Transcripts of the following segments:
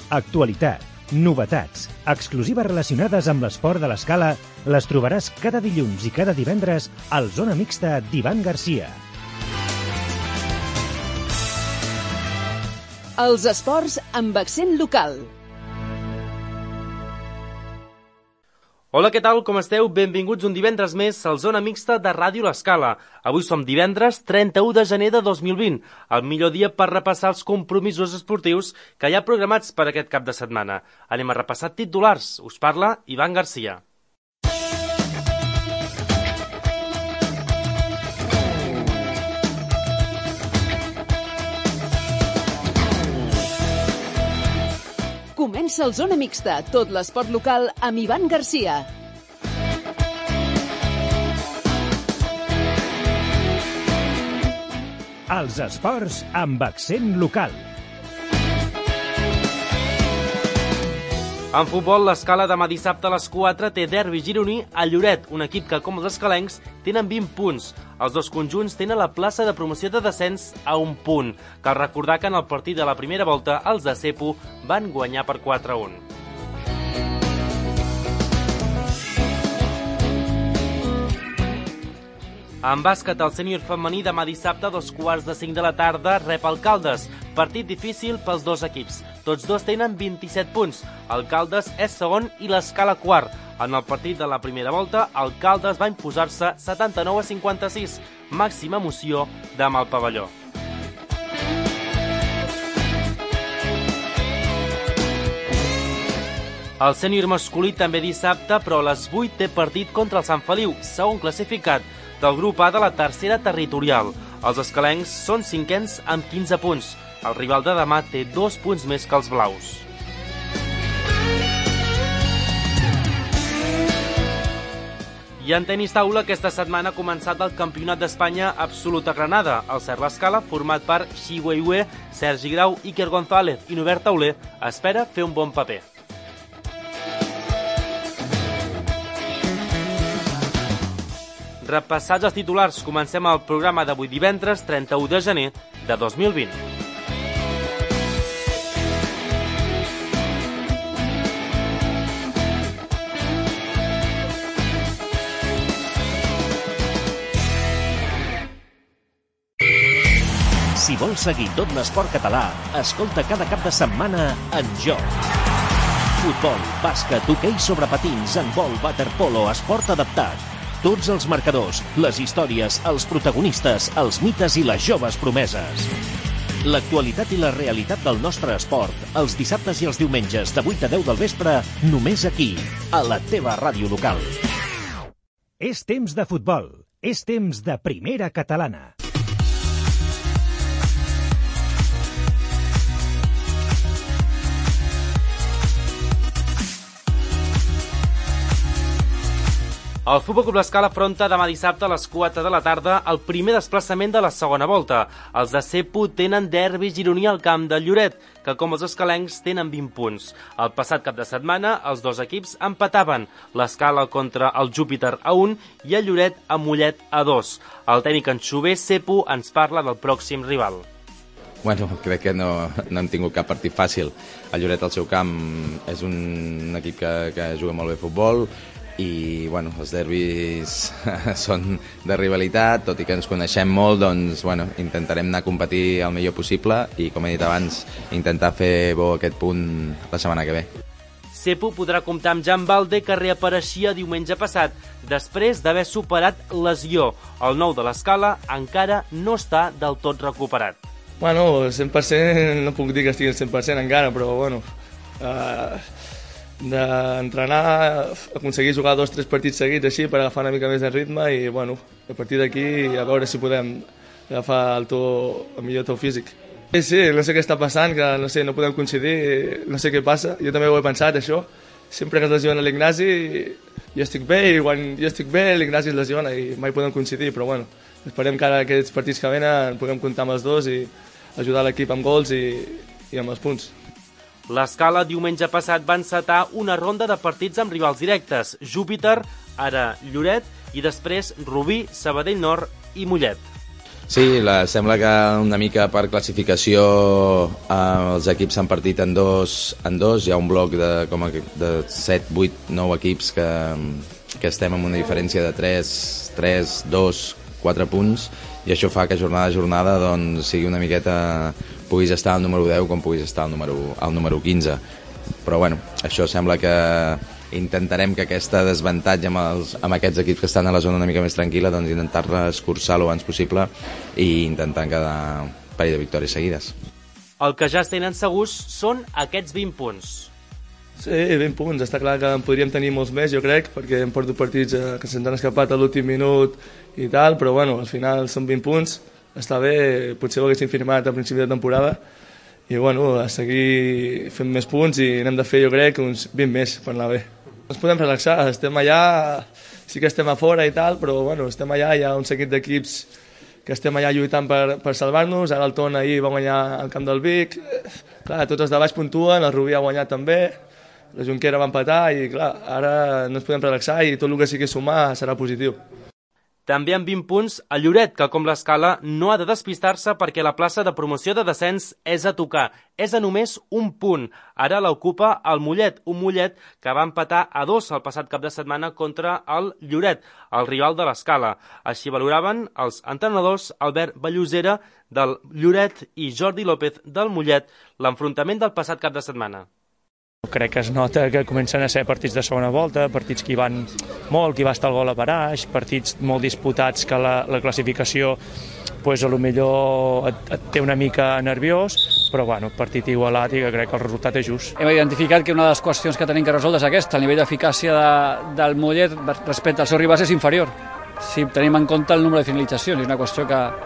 Actualitat, novetats, exclusives relacionades amb l'esport de l'Escala les trobaràs cada dilluns i cada divendres al Zona Mixta d'Ivan Garcia. Els esports amb accent local. Hola, què tal? Com esteu? Benvinguts un divendres més al Zona Mixta de Ràdio L'Escala. Avui som divendres 31 de gener de 2020, el millor dia per repassar els compromisos esportius que hi ha programats per aquest cap de setmana. Anem a repassar titulars. Us parla Ivan Garcia. Comença el Zona Mixta, tot l'esport local amb Ivan Garcia. Els esports amb accent local. En futbol, l'Escala demà dissabte a les 4 té derbi gironí a Lloret, un equip que, com els escalencs, tenen 20 punts. Els dos conjunts tenen la plaça de promoció de descens a un punt. Cal recordar que en el partit de la primera volta, els de Cepo van guanyar per 4-1. En bàsquet, el sènior femení demà dissabte a 4:45 de la tarda rep el Caldes. Partit difícil pels dos equips. Tots dos tenen 27 punts. El Caldes és segon i l'Escala quart. En el partit de la primera volta, el Caldes va imposar-se 79-56. Màxima emoció demà al pavelló. El sènior masculí també dissabte, però a les 8 té partit contra el Sant Feliu, segon classificat del grup A de la tercera territorial. Els escalencs són cinquens amb 15 punts. El rival de demà té 2 punts més que els blaus. I en tenis taula, aquesta setmana ha començat el Campionat d'Espanya Absolut a Granada. El Cert l'Escala, format per Xi Weiwei, Sergi Grau, Iker González i Norbert Tauler, espera fer un bon paper. Repassats els titulars, comencem el programa d'avui divendres 31 de gener de 2020. Si vols seguir tot l'esport català, escolta cada cap de setmana En Joc. Futbol, bàsquet, hoquei sobre patins, handbol, waterpolo, esport adaptat. Tots els marcadors, les històries, els protagonistes, els mites i les joves promeses. L'actualitat i la realitat del nostre esport, els dissabtes i els diumenges de 8 a 10 del vespre, només aquí, a la teva ràdio local. És temps de futbol, és temps de primera catalana. El Futbol Club L'Escala afronta demà dissabte a les 4 de la tarda el primer desplaçament de la segona volta. Els de Cepo tenen derbi gironí al camp de Lloret, que com els escalencs tenen 20 punts. El passat cap de setmana els dos equips empataven, l'Escala contra el Júpiter a 1 i el Lloret a Mollet a 2. El tècnic anxover Cepo ens parla del pròxim rival. Bueno, crec que no hem tingut cap partit fàcil. El Lloret al seu camp és un equip que juga molt bé a futbol, i bueno, els derbis són de rivalitat, tot i que ens coneixem molt, doncs bueno, intentarem anar a competir el millor possible i, com he dit abans, intentar fer bo aquest punt la setmana que ve. Cepo podrà comptar amb Jan Balde, que reapareixia diumenge passat, després d'haver superat lesió. El nou de l'Escala encara no està del tot recuperat. Bueno, 100% no puc dir que estigui al 100% encara, però bueno, d'entrenar, aconseguir jugar 2 o 3 partits seguits així per agafar una mica més de ritme i bueno, a partir d'aquí a veure si podem agafar el millor to físic. Sí, no sé què està passant, que no podem coincidir, no sé què passa, jo també ho he pensat això, sempre que es lesiona l'Ignasi jo estic bé i quan jo estic bé l'Ignasi es lesiona i mai podem coincidir, però bueno, esperem que ara aquests partits que venen puguem comptar amb els dos i ajudar l'equip amb gols i amb els punts. L'Escala diumenge passat va encetar una ronda de partits amb rivals directes, Júpiter, ara Lloret, i després Rubí, Sabadell Nord i Mollet. Sí, sembla que una mica per classificació els equips s'han partit en dos. Hi ha un bloc de 7, 8, 9 equips que estem amb una diferència de 3, 2, 4 punts, i això fa que jornada a jornada doncs, sigui una miqueta, puguis estar al número 10 com puguis estar al número 15. Però bueno, això sembla que intentarem que aquesta desavantatge amb aquests equips que estan a la zona una mica més tranquil·la, doncs intentar-la escurçar l'abans possible i intentar quedar un parell de victòries seguides. El que ja es tenen segurs són aquests 20 punts. Sí, 20 punts. Està clar que en podríem tenir molts més, jo crec, perquè hem perdut partits que se'ns han escapat a l'últim minut i tal, però bueno, al final són 20 punts. Està bé, potser ho haguéssim firmat a principi de temporada, i bueno, a seguir fent més punts i n'hem de fer, jo crec, uns 20 més per anar bé. Ens podem relaxar, estem allà, sí que estem a fora i tal, però bueno, estem allà, hi ha un seguit d'equips que estem allà lluitant per salvar-nos. Ara el Ton ahir va guanyar al camp del Vic, clar, tots els de baix puntuen, el Rubí ha guanyat també, la Junquera va empatar i clar, ara no ens podem relaxar i tot el que sigui sumar serà positiu. També amb 20 punts a Lloret, que com l'Escala no ha de despistar-se perquè la plaça de promoció de descens és a tocar. És a només un punt. Ara l'ocupa el Mollet, un Mollet que va empatar a 2 el passat cap de setmana contra el Lloret, el rival de l'Escala. Així valoraven els entrenadors Albert Ballosera del Lloret i Jordi López del Mollet l'enfrontament del passat cap de setmana. Crec que es nota que comencen a ser partits de segona volta, partits que hi van molt, que hi va estar el gol a paraix, partits molt disputats que la classificació pues, a lo millor et té una mica nerviós, però bueno, partit igualat i que crec que el resultat és just. Hem identificat que una de les qüestions que tenim que resoldre és aquesta, el nivell d'eficàcia del Mollet respecte als seus rivals és inferior. Si tenim en compte el número de finalitzacions, és una qüestió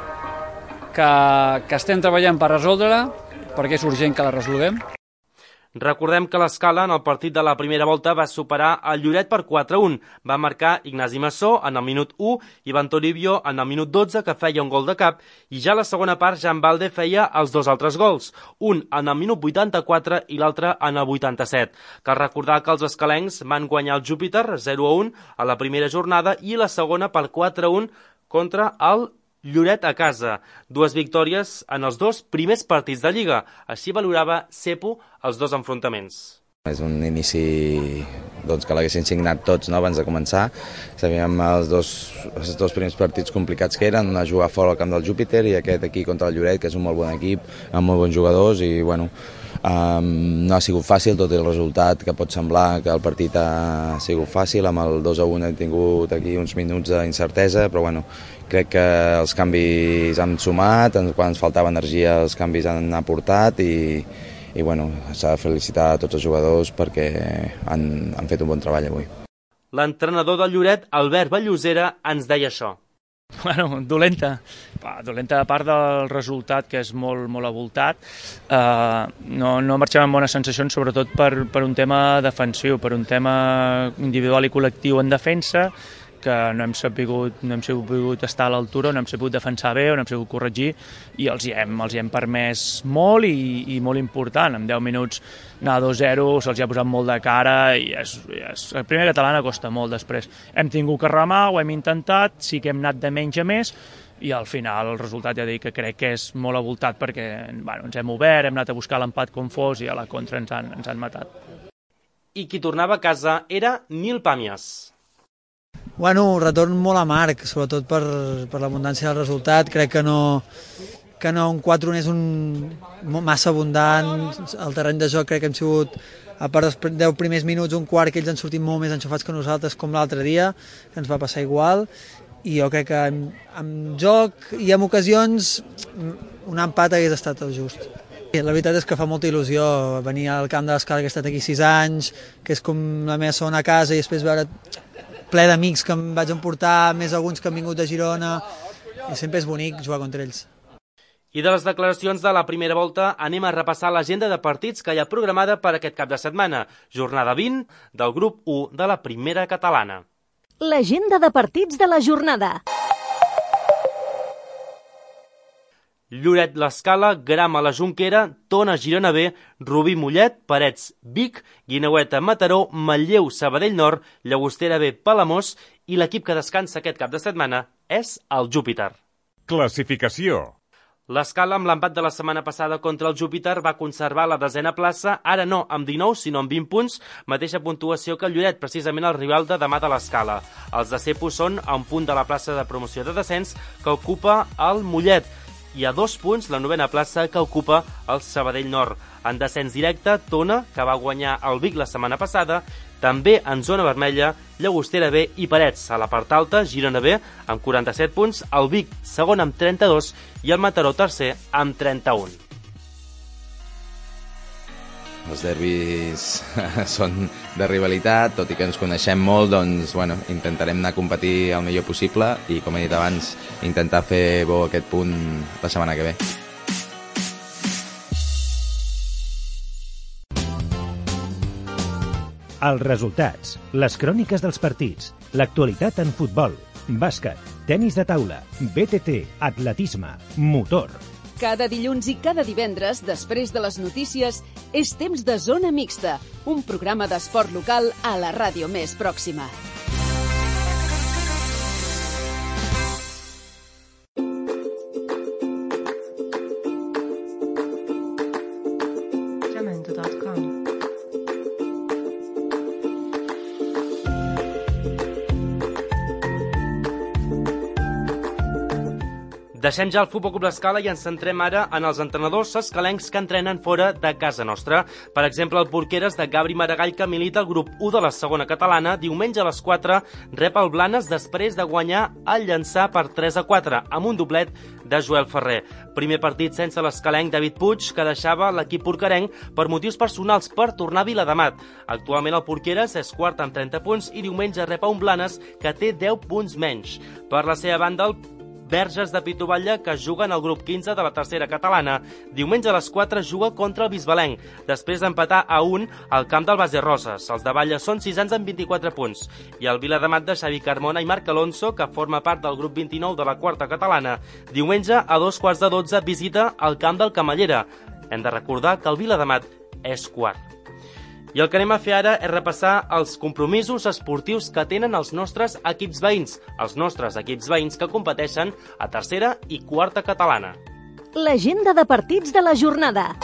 que estem treballant per resoldre-la, perquè és urgent que la resolguem. Recordem que l'Escala en el partit de la primera volta va superar el Lloret per 4-1. Va marcar Ignasi Massó en el minut 1 i Ivan Toribio en el minut 12, que feia un gol de cap, i ja a la segona part Jan Balde feia els 2 altres gols, un en el minut 84 i l'altre en el 87. Cal recordar que els escalencs van guanyar el Júpiter 0-1 a la primera jornada i la segona per 4-1 contra el Lloret a casa. 2 victòries en els 2 primers partits de Lliga. Així valorava Cepo els 2 enfrontaments. És un inici doncs, que l'haguessin signat tots, no?, abans de començar. Sabíem els dos primers partits complicats que eren, anar a jugar fora al camp del Júpiter i aquest aquí contra el Lloret, que és un molt bon equip, amb molt bons jugadors, i bueno, no ha sigut fàcil, tot el resultat que pot semblar que el partit ha sigut fàcil. Amb el 2-1 hem tingut aquí uns minuts d'incertesa, però bueno, crec que els canvis han sumat, quan ens faltava energia els canvis han aportat i bueno, s'ha de felicitar a tots els jugadors perquè han fet un bon treball avui. L'entrenador del Lloret, Albert Ballosera, ens deia això. Bueno, dolenta a part del resultat, que és molt avoltat. No marxem amb bones sensacions, sobretot per un tema defensiu, per un tema individual i col·lectiu en defensa, que no hem sabut estar a l'altura, no hem sabut defensar bé, no hem sabut corregir, i els hi hem permès molt i molt important. En 10 minuts anar 2-0, se'ls ha posat molt de cara i el primer catalana costa molt després. Hem tingut que remar, ho hem intentat, sí que hem anat de menys a més, i al final el resultat ja dic que crec que és molt avoltat perquè ens hem obert, hem anat a buscar l'empat com fos i a la contra ens han matat. I qui tornava a casa era Nil Pàmies. Bueno, un retorn molt amarg, sobretot per l'abundància del resultat. Crec que no un 4-1 és massa abundant. El terreny de joc crec que hem sigut, a part dels 10 primers minuts, un quart que ells han sortit molt més enxufats que nosaltres, com l'altre dia, que ens va passar igual. I jo crec que amb joc i amb ocasions un empat hagués estat el just. La veritat és que fa molta il·lusió venir al camp de l'Escala, que he estat aquí 6 anys, que és com la meva segona casa, i després veure ple d'amics que em vaig emportar, més alguns que han vingut de Girona, i sempre és bonic jugar contra ells. I de les declaracions de la primera volta anem a repassar l'agenda de partits que hi ha programada per aquest cap de setmana, jornada 20 del grup 1 de la primera catalana. L'agenda de partits de la jornada. Lloret l'Escala, Gram a la Junquera, Tona Girona B, Rubí Mollet, Parets Vic, Guineueta Mataró, Manlleu Sabadell Nord, Llagostera B Palamós, i l'equip que descansa aquest cap de setmana és el Júpiter. Classificació. L'Escala, amb l'empat de la setmana passada contra el Júpiter, va conservar la 10a plaça, ara no amb 19, sinó amb 20 punts, mateixa puntuació que el Lloret, precisament el rival de demà de l'Escala. Els de Cepo són a un punt de la plaça de promoció de descens que ocupa el Mollet, i a 2 punts la 9a plaça que ocupa el Sabadell Nord. En descens directe, Tona, que va guanyar el Vic la setmana passada, també en zona vermella, Llagostera B i Parets. A la part alta, Girona B amb 47 punts, el Vic segon amb 32 i el Mataró tercer amb 31. Els derbis són de rivalitat, tot i que ens coneixem molt, doncs, bueno, intentarem anar a competir el millor possible i, com he dit abans, intentar fer bo aquest punt la setmana que ve. Els resultats, les cròniques dels partits, l'actualitat en futbol, bàsquet, tenis de taula, BTT, atletisme, motor. Cada dilluns i cada divendres, després de les notícies, és temps de Zona Mixta, un programa d'esport local a la ràdio més pròxima. Deixem ja el Futbol Club l'Escala i ens centrem ara en els entrenadors escalencs que entrenen fora de casa nostra. Per exemple, el Porqueres de Gabri Maragall, que milita al grup 1 de la segona catalana, diumenge a les 4 rep el Blanes després de guanyar el Llançà per 3-4 amb un doblet de Joel Ferrer. Primer partit sense l'escalenc David Puig, que deixava l'equip porquerenc per motius personals per tornar a Viladamat. Actualment el Porqueres és quart amb 30 punts i diumenge rep a un Blanes que té 10 punts menys. Per la seva banda, el Verges de Pitoballa, que juguen al grup 15 de la tercera catalana. Diumenge a les 4 juga contra el Bisbalenc, després d'empatar a 1 al camp del Base Roses. Els de Balla són 6 amb 24 punts. I el Viladamat de Xavi Carmona i Marc Alonso, que forma part del grup 29 de la quarta catalana, diumenge a 2:15 visita el camp del Camallera. Hem de recordar que el Viladamat és quart. I el que anem a fer ara és repassar els compromisos esportius que tenen els nostres equips veïns, que competeixen a tercera i quarta catalana. L'agenda de partits de la jornada.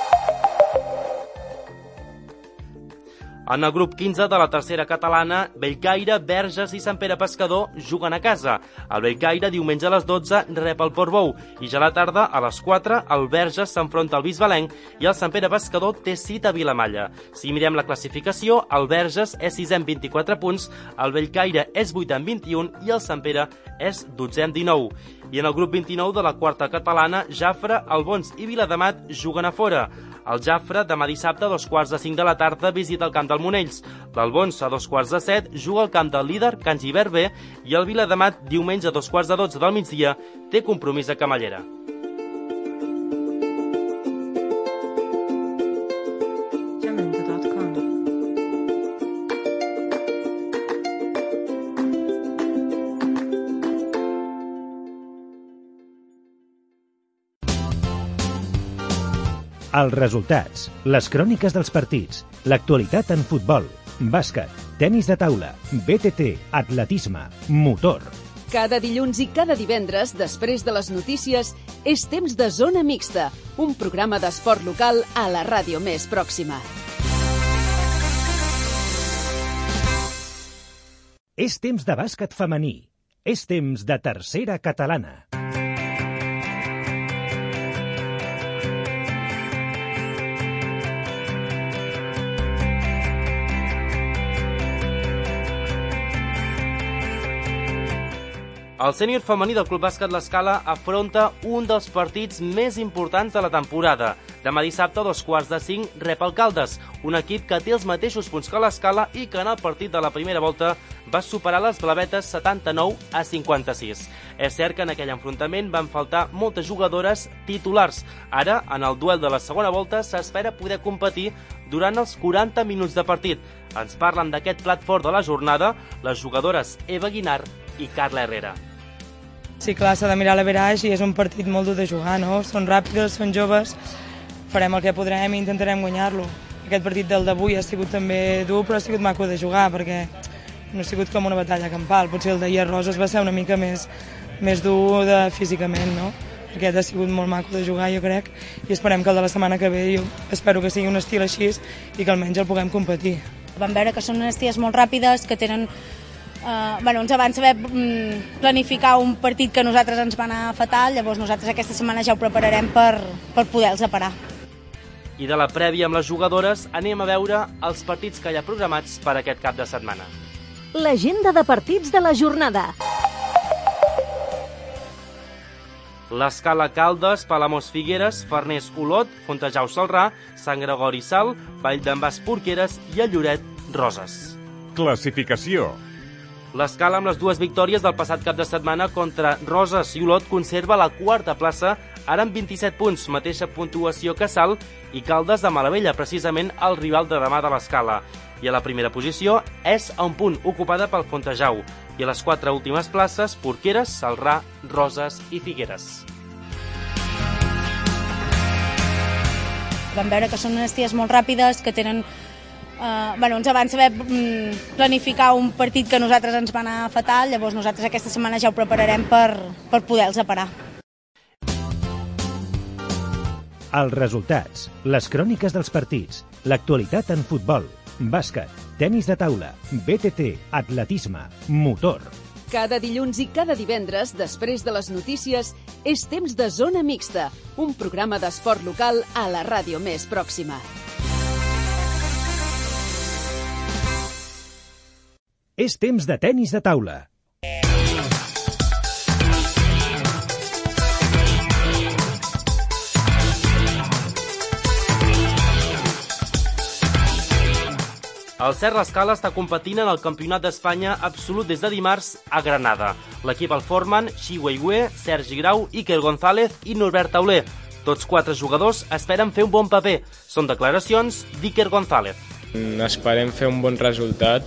En el grup 15 de la tercera catalana, Bellcaire, Verges i Sant Pere Pescador juguen a casa. El Bellcaire, diumenge a les 12, rep el Portbou i ja a la tarda, a les 4, el Verges s'enfronta al Bisbalenc i el Sant Pere Pescador té cita a Vilamalla. Si mirem la classificació, el Verges és 6è amb 24 punts, el Bellcaire és 8è amb 21 i el Sant Pere és 12è amb 19. I en el grup 29 de la quarta catalana, Jafre, Albons i Viladamat juguen a fora. El Jafre, demà dissabte, a 2:45 de la tarda, visita el camp del Monells. L'Albons, a 2:15, juga al camp del líder, Can Givert B, i el Viladamat, diumenge a 2:12 del migdia, té compromís a Camallera. Els resultats, les cròniques dels partits, l'actualitat en futbol, bàsquet, tenis de taula, BTT, atletisme, motor. Cada dilluns i cada divendres, després de les notícies, és temps de Zona Mixta, un programa d'esport local a la ràdio més pròxima. És temps de bàsquet femení. És temps de tercera catalana. El sènior femení del Club Bàsquet l'Escala afronta un dels partits més importants de la temporada. Demà dissabte, a 4:45, rep el Caldes, un equip que té els mateixos punts que l'Escala i que en el partit de la primera volta va superar les blavetes 79-56. És cert que en aquell enfrontament van faltar moltes jugadores titulars. Ara, en el duel de la segona volta, s'espera poder competir durant els 40 minuts de partit. Ens parlen d'aquest plat fort de la jornada les jugadores Eva Guinart i Carla Herrera. Sí, clar, s'ha de mirar l'average i és un partit molt dur de jugar, no? Són ràpides, són joves, farem el que podrem i intentarem guanyar-lo. Aquest partit del d'avui ha sigut també dur, però ha sigut maco de jugar, perquè no ha sigut com una batalla campal. Potser el d'ahir a Roses va ser una mica més més dur físicament, no? Aquest ha sigut molt maco de jugar, jo crec, i esperem que el de la setmana que ve, jo espero que sigui un estil així i que almenys el puguem competir. Vam veure que són unes ties molt ràpides, que tenen... ens van saber planificar un partit que a nosaltres ens va anar fatal, llavors nosaltres aquesta setmana ja ho prepararem per poder-los parar. I de la prèvia amb les jugadores anem a veure els partits que hi ha programats per aquest cap de setmana. L'agenda de partits de la jornada. L'Escala Caldes, Palamós Figueres, Farners Olot, Fontejau Celrà, Sant Gregori Sal, Vall d'en Bas Porqueres i el Lloret Roses. Classificació. L'Escala, amb les dues victòries del passat cap de setmana contra Roses i Olot, conserva la quarta plaça, ara amb 27 punts, mateixa puntuació que Sal, i Caldes de Malavella, precisament el rival de demà de l'Escala. I a la primera posició és a un punt, ocupada pel Fontejau. I a les 4 últimes places, Porqueres, Celrà, Roses i Figueres. Vam veure que són unes ties molt ràpides, que tenen... ens van saber planificar un partit que a nosaltres ens va anar fatal, llavors nosaltres aquesta setmana ja ho prepararem per poder-los parar. Els resultats, les cròniques dels partits, l'actualitat en futbol, bàsquet, tenis de taula, BTT, atletisme, motor. Cada dilluns i cada divendres, després de les notícies, és temps de Zona Mixta, un programa d'esport local a la ràdio més pròxima. És temps de tenis de taula. El Serra Escala està competint en el Campionat d'Espanya absolut des de dimarts a Granada. L'equip el formen Xi Weihue, Sergi Grau, Iker González i Norbert Tauler. Tots 4 jugadors esperen fer un bon paper. Són declaracions d'Iker González. Esperem fer un bon resultat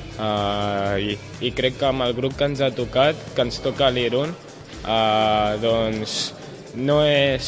i crec que amb el grup que ens ha tocat, que ens toca l'Irun, doncs no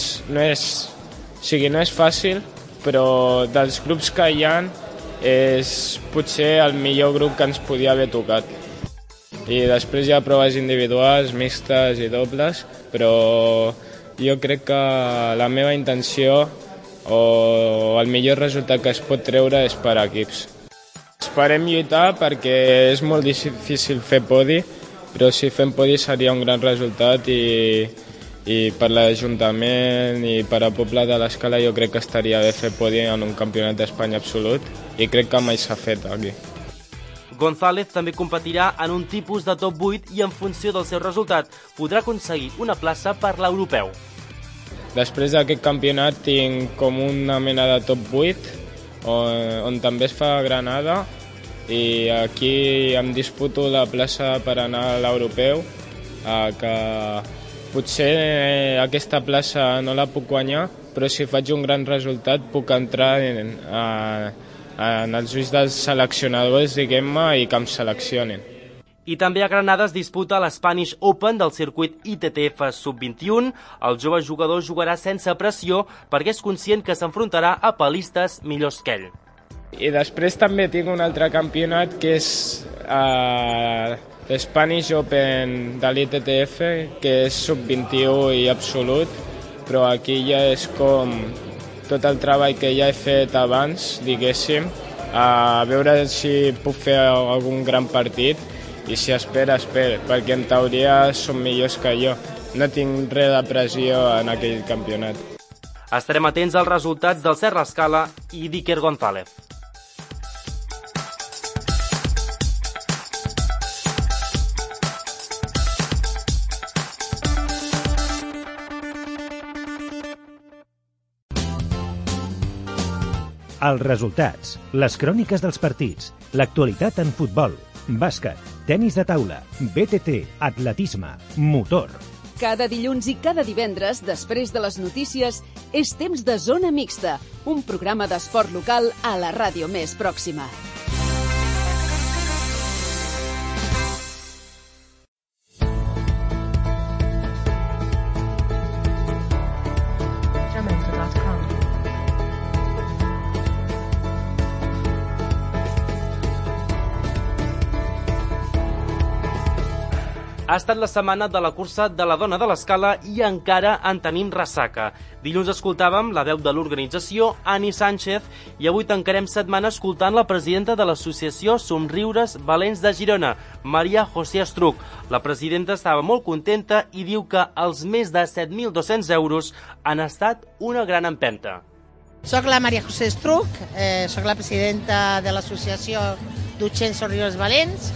és fàcil, però dels grups que hi ha és potser el millor grup que ens podia haver tocat. I després hi ha proves individuals, mixtes i dobles, però jo crec que la meva intenció o el millor resultat que es pot treure és per equips. Esperem lluitar perquè és molt difícil fer podi, però si fem podi seria un gran resultat i per l'Ajuntament i per al poble de l'Escala jo crec que estaria bé fer podi en un campionat d'Espanya absolut i crec que mai s'ha fet aquí. González també competirà en un tipus de top 8 i en funció del seu resultat podrà aconseguir una plaça per l'europeu. Després d'aquest campionat tinc com una mena de top 8 on també es fa Granada i aquí em disputo la plaça per anar a l'europeu, que potser aquesta plaça no la puc guanyar, però si faig un gran resultat puc entrar en els ulls dels seleccionadors, diguem-me, i que em seleccionen. I també a Granada es disputa l'Spanish Open del circuit ITTF Sub-21. El jove jugador jugarà sense pressió perquè és conscient que s'enfrontarà a palistes millors que ell. I després també tinc un altre campionat que és l'Spanish Open de l'ITTF, que és Sub-21 i absolut, però aquí ja és com tot el treball que ja he fet abans, diguéssim, a veure si puc fer algun gran partit i si espera, perquè en teoria són millors que jo. No tinc res de pressió en aquell campionat. Estarem atents als resultats del Serra Escala i d'Iker González. Els resultats, les cròniques dels partits, l'actualitat en futbol, bàsquet, tenis de taula, BTT, atletisme, motor. Cada dilluns i cada divendres, després de les notícies, és temps de Zona Mixta, un programa d'esport local a la ràdio més pròxima. Ha estat la setmana de la cursa de la dona de l'Escala i encara en tenim ressaca. Dilluns escoltàvem la veu de l'organització, Ani Sánchez, i avui tancarem setmana escoltant la presidenta de l'associació Somriures Valents de Girona, Maria José Estruc. La presidenta estava molt contenta i diu que els més de 7.200 euros han estat una gran empenta. Soc la Maria José Estruc, soc la presidenta de l'associació Dutxens Somriures Valents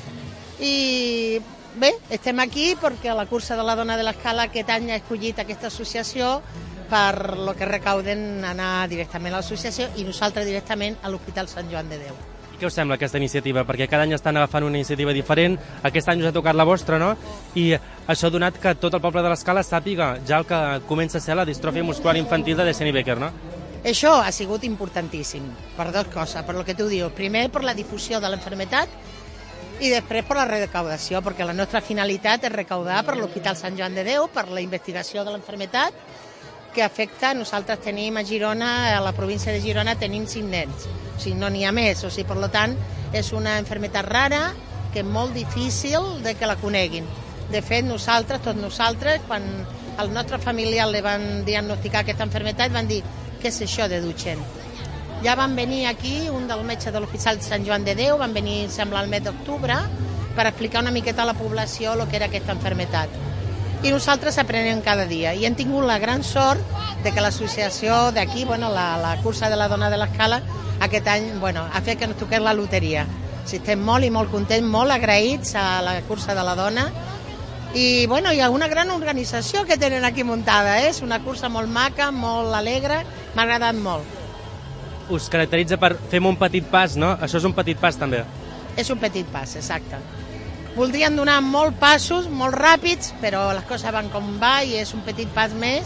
i bé, estem aquí perquè la cursa de la dona de l'Escala aquest any ha escollit aquesta associació per lo que recauden anar directament a l'associació i nosaltres directament a l'Hospital Sant Joan de Déu. I què us sembla aquesta iniciativa? Perquè cada any estan agafant una iniciativa diferent, aquest any us ha tocat la vostra, no? I això ha donat que tot el poble de l'Escala sàpiga ja el que comença a ser la distròfia muscular infantil de Destiny Becker, no? Això ha sigut importantíssim, per dues coses, per lo que tu dius. Primer, per la difusió de l'enfermetat i després per la recaudació, perquè la nostra finalitat és recaudar per l'Hospital Sant Joan de Déu, per la investigació de l'enfermetat que afecta. Nosaltres tenim a Girona, a la província de Girona, tenim 5 nens, o sigui, no n'hi ha més, o sigui, per tant, és una enfermetat rara que és molt difícil de que la coneguin. De fet, tots nosaltres, quan al nostre familiar li van diagnosticar aquesta enfermetat, van dir, què és això de Duchenne? Ja van venir aquí, un del metge de l'Hospital Sant Joan de Déu, van venir, sembla, el mes d'octubre, per explicar una miqueta a la població el que era aquesta enfermetat. I nosaltres aprenem cada dia. I hem tingut la gran sort de que l'associació d'aquí, la cursa de la dona de l'Escala, aquest any ha fet que ens toqués la loteria. Estem molt i molt contents, molt agraïts a la cursa de la dona. I hi ha una gran organització que tenen aquí muntada, és una cursa molt maca, molt alegre, m'ha agradat molt. Us caracteritza per fem un petit pas, no? Això és un petit pas, també. És un petit pas, exacte. Voldrien donar molts passos, molt ràpids, però les coses van com va i és un petit pas més.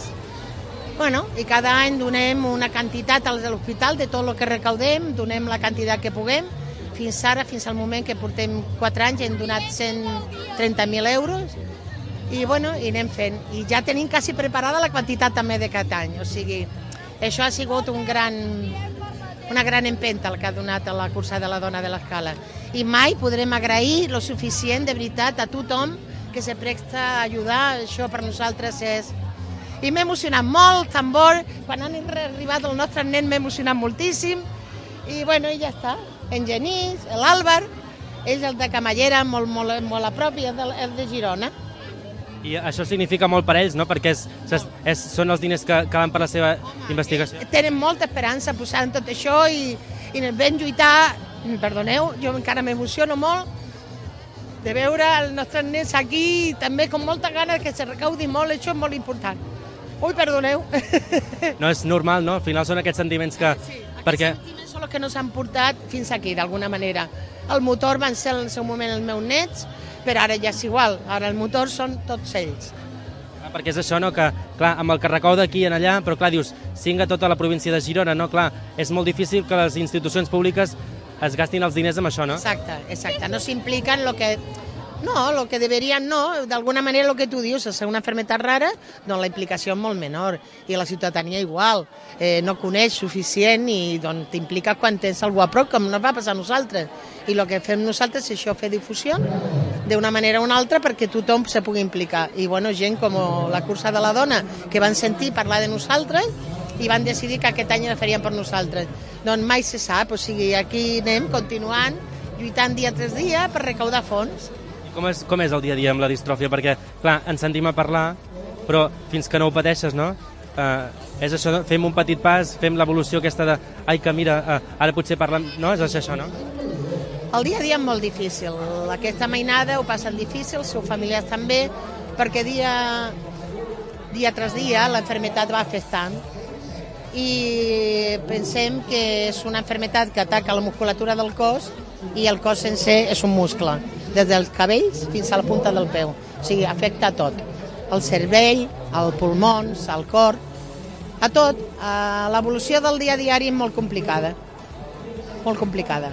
I cada any donem una quantitat als de l'hospital de tot el que recaudem, donem la quantitat que puguem. Fins ara, fins al moment que portem 4 anys, hem donat 130.000 euros i i anem fent. I ja tenim quasi preparada la quantitat també d'aquest any. O sigui, això ha sigut una gran empenta el que ha donat a la cursa de la dona de l'Escala. I mai podrem agrair lo suficient, de veritat, a tothom que se presta a ajudar. Això per nosaltres és... I m'he emocionat molt, tambor. Quan han arribat el nostre nen m'he emocionat moltíssim. I i ja està. En Genís, l'Àlvar, ell el de Camallera, molt a prop, i el de Girona. I això significa molt per ells, no? Perquè són els diners que van per la seva investigació. Tenen molta esperança posant tot això i vam lluitar, perdoneu, jo encara m'emociono molt de veure els nostres nens aquí, també amb molta ganes que se recaudi molt, això és molt important. Ui, perdoneu. No és normal, no? Al final són aquests sentiments que... Sí, aquests sentiments són els que nos han portat fins aquí, d'alguna manera. El motor van ser en el seu moment els meus nets, però ara ja és igual, ara el motor són tots ells. Perquè és això, no?, que, clar, amb el que recauda aquí i allà, però clar, dius, singa tota la província de Girona, no?, clar, és molt difícil que les institucions públiques es gastin els diners en això, no? Exacte, no s'impliquen el que... No, el que deberien no, d'alguna manera el que tu dius, és una enfermetat rara, doncs la implicació és molt menor, i la ciutadania igual, no coneix suficient i doncs t'impliques quan tens algú a prop, com no va passar a nosaltres. I el que fem nosaltres és això, fer difusió d'una manera o una altra perquè tothom se pugui implicar. I gent com la cursa de la dona, que van sentir parlar de nosaltres i van decidir que aquest any la farien per nosaltres. Doncs mai se sap, o sigui, aquí anem continuant, lluitant dia tras dia per recaudar fons. Com és el dia a dia amb la distròfia? Perquè, clar, ens sentim a parlar, però fins que no ho pateixes, no? És això, fem un petit pas, fem l'evolució aquesta de ai, que mira, ara potser parlem... No? És això, no? El dia a dia és molt difícil. Aquesta mainada ho passen difícil, els seus familiars també, perquè dia tras dia l'enfermetat va afectant. I pensem que és una enfermetat que ataca la musculatura del cos i el cos sencer és un muscle, des dels cabells fins a la punta del peu. O sigui, afecta a tot. El cervell, els pulmons, el cor, a tot. L'evolució del dia a diari és molt complicada. Molt complicada.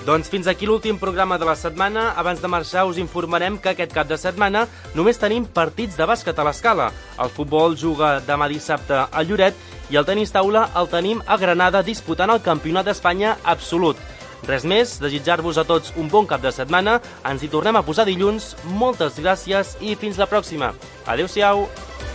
Doncs fins aquí l'últim programa de la setmana. Abans de marxar us informarem que aquest cap de setmana només tenim partits de bàsquet a l'Escala. El futbol juga demà dissabte a Lloret i el tenis taula el tenim a Granada disputant el Campionat d'Espanya absolut. Res més, desitjar-vos a tots un bon cap de setmana. Ens hi tornem a posar dilluns. Moltes gràcies i fins la pròxima. Adéu-siau.